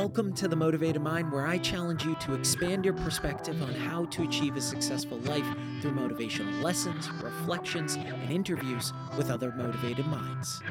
Welcome to The Motivated Mind, where I challenge you to expand your perspective on how to achieve a successful life through motivational lessons, reflections, and interviews with other motivated minds.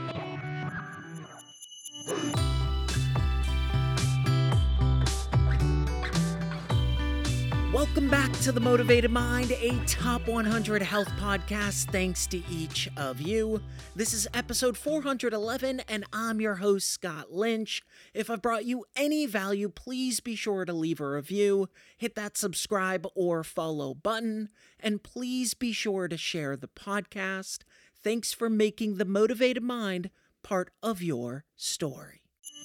Welcome back to The Motivated Mind, a top 100 health podcast thanks to each of you. This is episode 411, and I'm your host, Scott Lynch. If I've brought you any value, please be sure to leave a review, hit that subscribe or follow button, and please be sure to share the podcast. Thanks for making The Motivated Mind part of your story.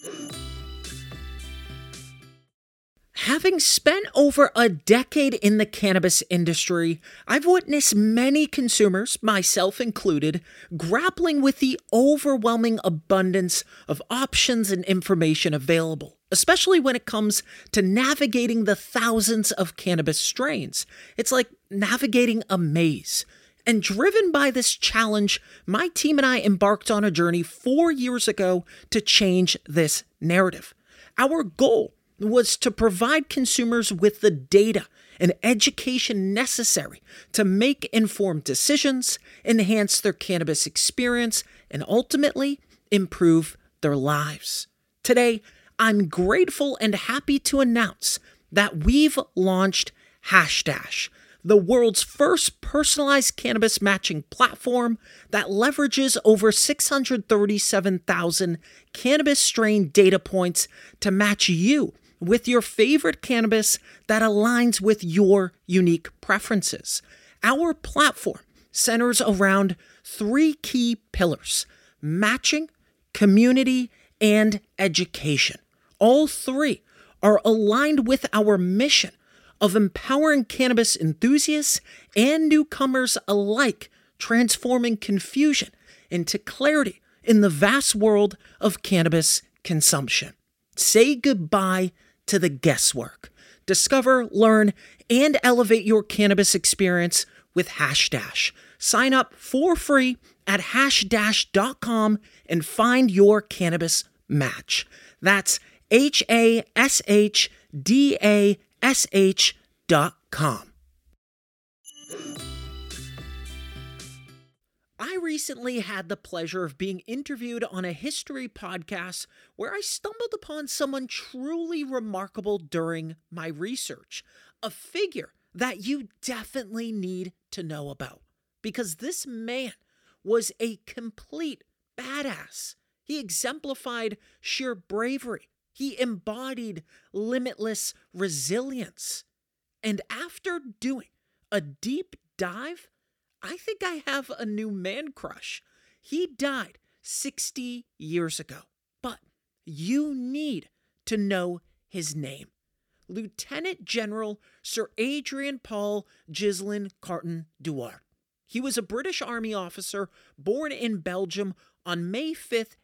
Having spent over a decade in the cannabis industry, I've witnessed many consumers, myself included, grappling with the overwhelming abundance of options and information available, especially when it comes to navigating the thousands of cannabis strains. It's like navigating a maze. And driven by this challenge, my team and I embarked on a journey 4 years ago to change this narrative. Our goal was to provide consumers with the data and education necessary to make informed decisions, enhance their cannabis experience, and ultimately improve their lives. Today, I'm grateful and happy to announce that we've launched Hashdash, the world's first personalized cannabis matching platform that leverages over 637,000 cannabis strain data points to match you with your favorite cannabis that aligns with your unique preferences. Our platform centers around 3 key pillars: matching, community, and education. All 3 are aligned with our mission of empowering cannabis enthusiasts and newcomers alike, transforming confusion into clarity in the vast world of cannabis consumption. Say goodbye to the guesswork. Discover, learn, and elevate your cannabis experience with Hashdash. Sign up for free at hashdash.com and find your cannabis match. That's hashdash.com. I recently had the pleasure of being interviewed on a history podcast where I stumbled upon someone truly remarkable during my research, a figure that you definitely need to know about, because this man was a complete badass. He exemplified sheer bravery. He embodied limitless resilience. And after doing a deep dive, I think I have a new man crush. He died 60 years ago, but you need to know his name. Lieutenant General Sir Adrian Paul Ghislain Carton Duart. He was a British Army officer born in Belgium on May 5th,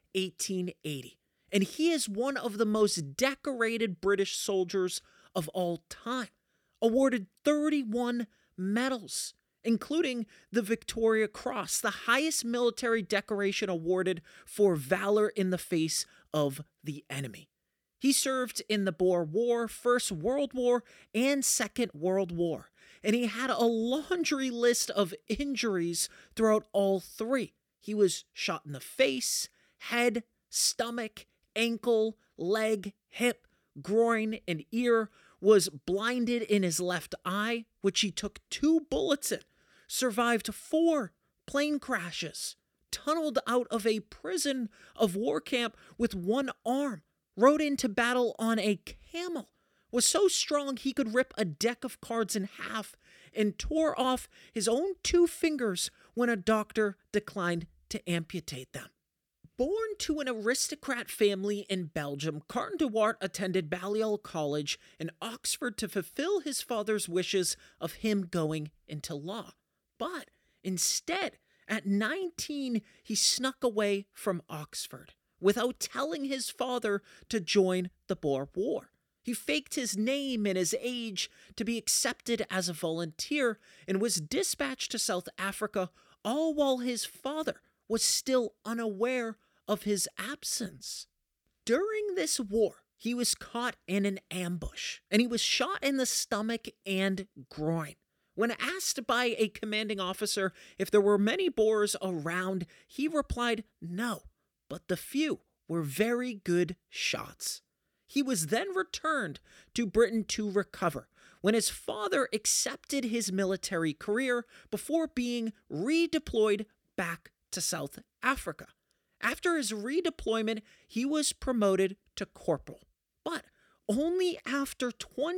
1880, and he is one of the most decorated British soldiers of all time, awarded 31 medals, including the Victoria Cross, the highest military decoration awarded for valor in the face of the enemy. He served in the Boer War, First World War, and Second World War, and he had a laundry list of injuries throughout all 3. He was shot in the face, head, stomach, ankle, leg, hip, groin, and ear, was blinded in his left eye, which he took 2 bullets in, survived 4 plane crashes, tunneled out of a prison of war camp with 1 arm, rode into battle on a camel, was so strong he could rip a deck of cards in half, and tore off his own 2 fingers when a doctor declined to amputate them. Born to an aristocrat family in Belgium, Carton Duart attended Balliol College in Oxford to fulfill his father's wishes of him going into law. But instead, at 19, he snuck away from Oxford without telling his father to join the Boer War. He faked his name and his age to be accepted as a volunteer and was dispatched to South Africa, all while his father was still unaware of his absence. During this war, he was caught in an ambush, and he was shot in the stomach and groin. When asked by a commanding officer if there were many Boers around, he replied no, but the few were very good shots. He was then returned to Britain to recover, when his father accepted his military career before being redeployed back to South Africa. After his redeployment, he was promoted to corporal, but only after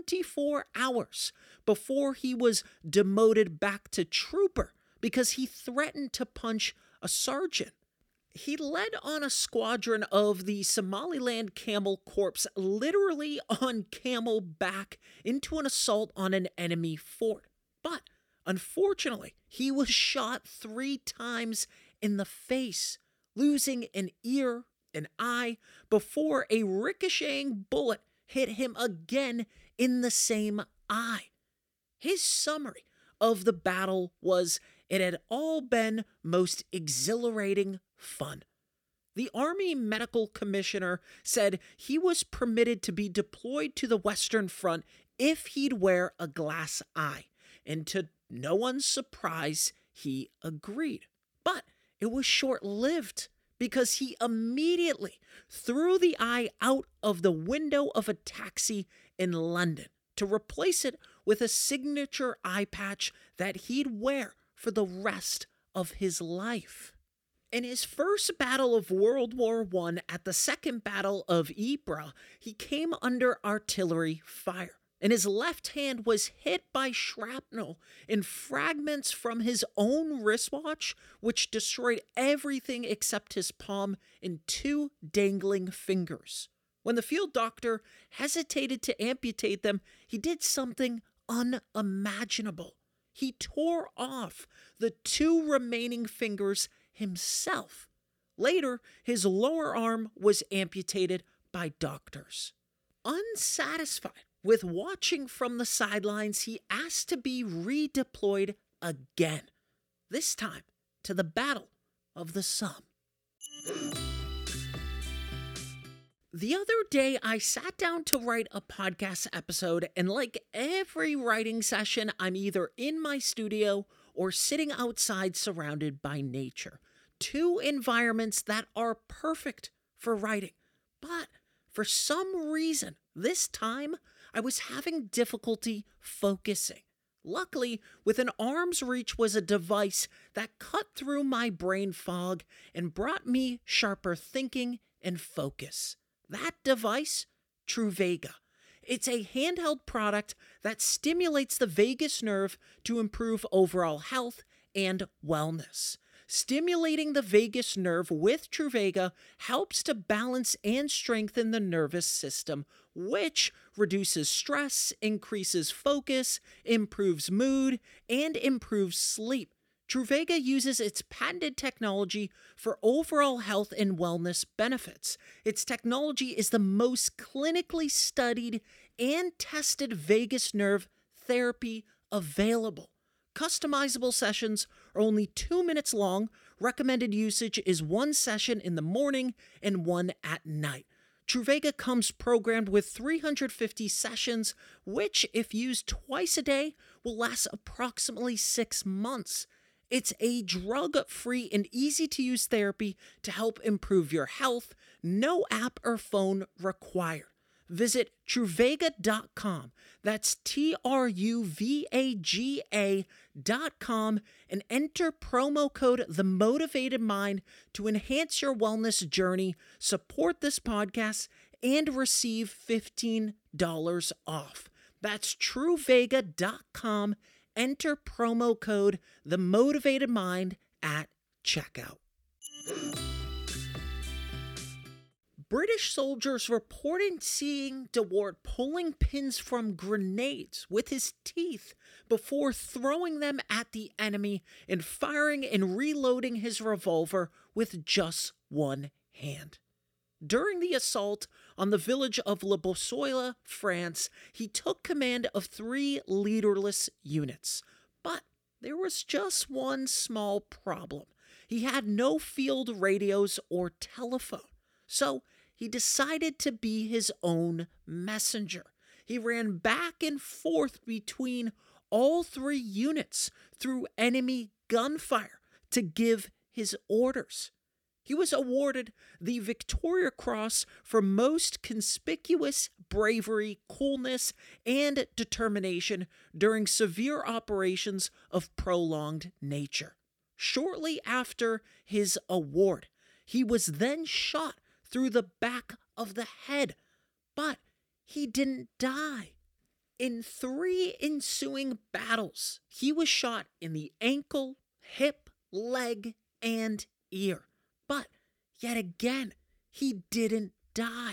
24 hours before he was demoted back to trooper because he threatened to punch a sergeant. He led on a squadron of the Somaliland Camel Corps literally on camel back into an assault on an enemy fort. But unfortunately, he was shot 3 times in the face, losing an ear, an eye, before a ricocheting bullet hit him again in the same eye. His summary of the battle was, "It had all been most exhilarating fun." The Army Medical Commissioner said he was permitted to be deployed to the Western Front if he'd wear a glass eye, and to no one's surprise, he agreed. But it was short-lived, because he immediately threw the eye out of the window of a taxi in London to replace it with a signature eye patch that he'd wear for the rest of his life. In his first battle of World War I at the Second Battle of Ypres, he came under artillery fire, and his left hand was hit by shrapnel and fragments from his own wristwatch, which destroyed everything except his palm and 2 dangling fingers. When the field doctor hesitated to amputate them, he did something unimaginable. He tore off the 2 remaining fingers himself. Later, his lower arm was amputated by doctors. Unsatisfied with watching from the sidelines, he asked to be redeployed again, this time to the Battle of the Somme. The other day, I sat down to write a podcast episode, and like every writing session, I'm either in my studio or sitting outside surrounded by nature. 2 environments that are perfect for writing. But for some reason, this time, I was having difficulty focusing. Luckily, within arm's reach was a device that cut through my brain fog and brought me sharper thinking and focus. That device? Truvaga. It's a handheld product that stimulates the vagus nerve to improve overall health and wellness. Stimulating the vagus nerve with Truvaga helps to balance and strengthen the nervous system, which reduces stress, increases focus, improves mood, and improves sleep. Truvaga uses its patented technology for overall health and wellness benefits. Its technology is the most clinically studied and tested vagus nerve therapy available. Customizable sessions are only 2 minutes long. Recommended usage is 1 session in the morning and 1 at night. Truvaga comes programmed with 350 sessions, which, if used twice a day, will last approximately 6 months. It's a drug-free and easy-to-use therapy to help improve your health. No app or phone required. Visit Truvaga.com. That's Truvaga.com and enter promo code TheMotivatedMind to enhance your wellness journey, support this podcast, and receive $15 off. That's Truvaga.com. Enter promo code TheMotivatedMind at checkout. British soldiers reported seeing de Woert pulling pins from grenades with his teeth before throwing them at the enemy and firing and reloading his revolver with just 1 hand. During the assault on the village of Le Bossoyla, France, he took command of 3 leaderless units. But there was just one small problem. He had no field radios or telephone. So he decided to be his own messenger. He ran back and forth between all three units through enemy gunfire to give his orders. He was awarded the Victoria Cross for most conspicuous bravery, coolness, and determination during severe operations of prolonged nature. Shortly after his award, he was then shot through the back of the head, but he didn't die. In 3 ensuing battles, he was shot in the ankle, hip, leg, and ear. But yet again, he didn't die.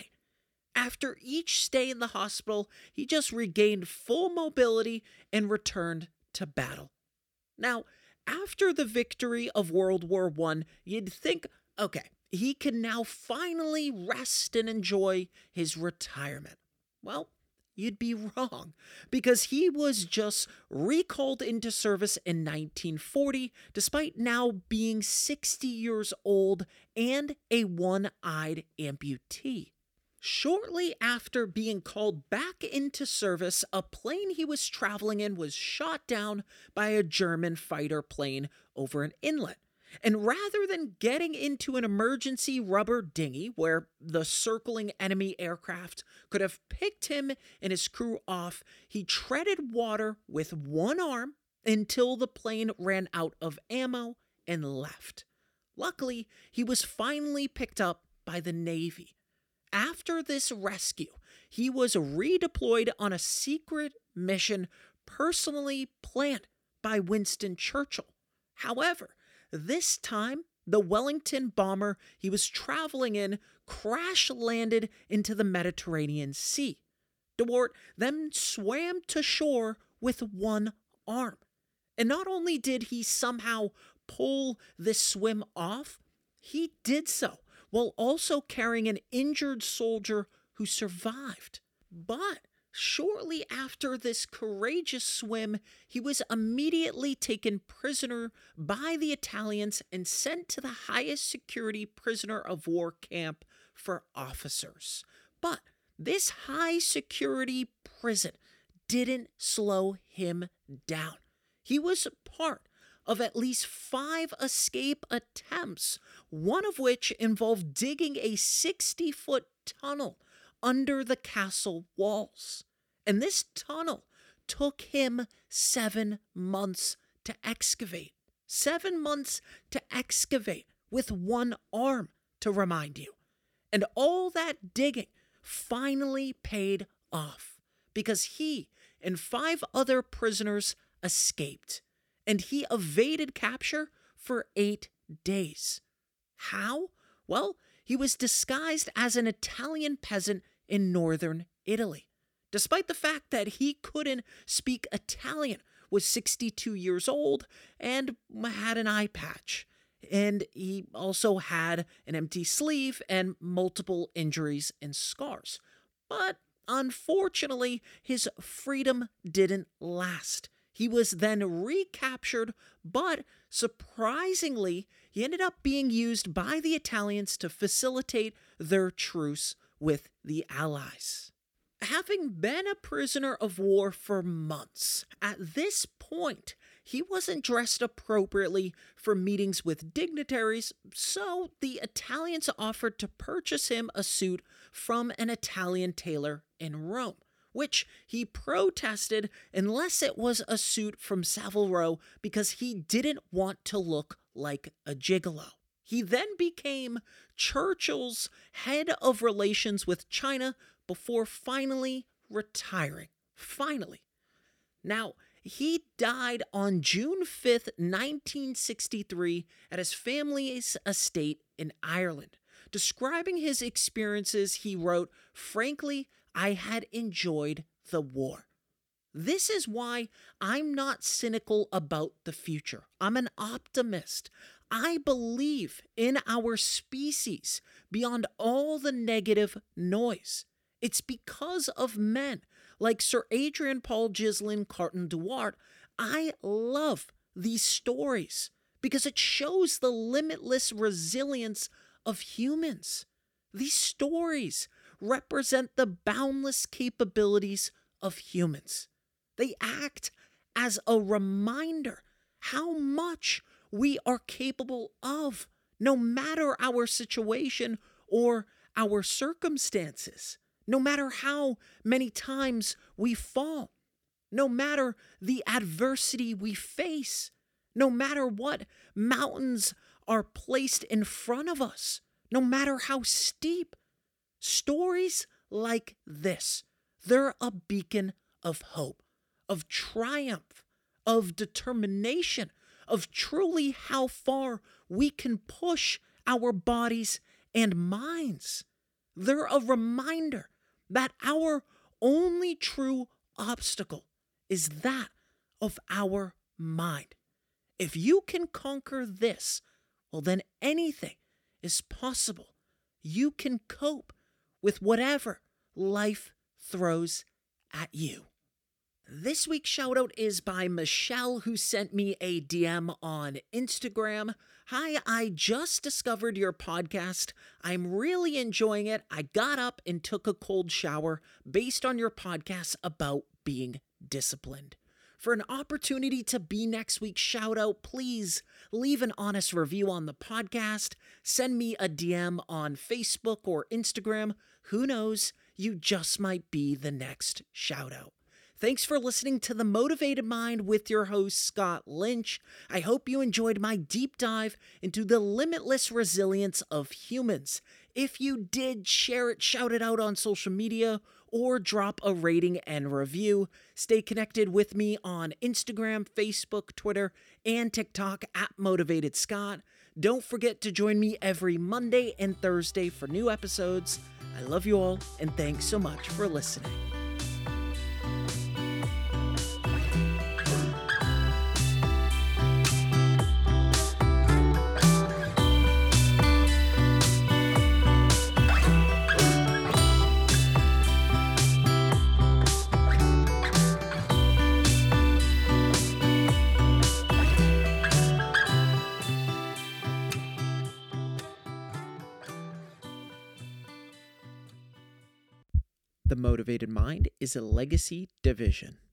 After each stay in the hospital, he just regained full mobility and returned to battle. Now, after the victory of World War I, you'd think, okay, he can now finally rest and enjoy his retirement. Well, you'd be wrong, because he was just recalled into service in 1940, despite now being 60 years old and a one-eyed amputee. Shortly after being called back into service, a plane he was traveling in was shot down by a German fighter plane over an inlet. And rather than getting into an emergency rubber dinghy where the circling enemy aircraft could have picked him and his crew off, he treaded water with one arm until the plane ran out of ammo and left. Luckily, he was finally picked up by the Navy. After this rescue, he was redeployed on a secret mission personally planned by Winston Churchill. However, this time, the Wellington bomber he was traveling in crash-landed into the Mediterranean Sea. DeWart then swam to shore with one arm. And not only did he somehow pull this swim off, he did so while also carrying an injured soldier who survived. But shortly after this courageous swim, he was immediately taken prisoner by the Italians and sent to the highest security prisoner of war camp for officers. But this high security prison didn't slow him down. He was part of at least 5 escape attempts, one of which involved digging a 60-foot tunnel under the castle walls. And this tunnel took him 7 months to excavate. 7 months to excavate with one arm, to remind you. And all that digging finally paid off because he and 5 other prisoners escaped. And he evaded capture for 8 days. How? Well, he was disguised as an Italian peasant in northern Italy. Despite the fact that he couldn't speak Italian, was 62 years old, and had an eye patch. And he also had an empty sleeve and multiple injuries and scars. But unfortunately, his freedom didn't last. He was then recaptured, but surprisingly, he ended up being used by the Italians to facilitate their truce with the Allies. Having been a prisoner of war for months, at this point, he wasn't dressed appropriately for meetings with dignitaries, so the Italians offered to purchase him a suit from an Italian tailor in Rome, which he protested unless it was a suit from Savile Row because he didn't want to look like a gigolo. He then became Churchill's head of relations with China before finally retiring. Finally. Now, he died on June 5th, 1963, at his family's estate in Ireland. Describing his experiences, he wrote, "Frankly, I had enjoyed the war. This is why I'm not cynical about the future. I'm an optimist. I believe in our species beyond all the negative noise. It's because of men like Sir Adrian Paul Ghislain Carton Duart. I love these stories because it shows the limitless resilience of humans. These stories represent the boundless capabilities of humans. They act as a reminder how much we are capable of, no matter our situation or our circumstances, no matter how many times we fall, no matter the adversity we face, no matter what mountains are placed in front of us, no matter how steep. Stories like this, they're a beacon of hope, of triumph, of determination, of truly how far we can push our bodies and minds. They're a reminder that our only true obstacle is that of our mind. If you can conquer this, well, then anything is possible. You can cope with whatever life throws at you. This week's shoutout is by Michelle, who sent me a DM on Instagram. Hi, I just discovered your podcast. I'm really enjoying it. I got up and took a cold shower based on your podcast about being disciplined. For an opportunity to be next week's shoutout, please leave an honest review on the podcast. Send me a DM on Facebook or Instagram. Who knows? You just might be the next shoutout. Thanks for listening to The Motivated Mind with your host, Scott Lynch. I hope you enjoyed my deep dive into the limitless resilience of humans. If you did, share it, shout it out on social media, or drop a rating and review. Stay connected with me on Instagram, Facebook, Twitter, and TikTok at Motivated Scott. Don't forget to join me every Monday and Thursday for new episodes. I love you all, and thanks so much for listening. The Motivated Mind is a legacy division.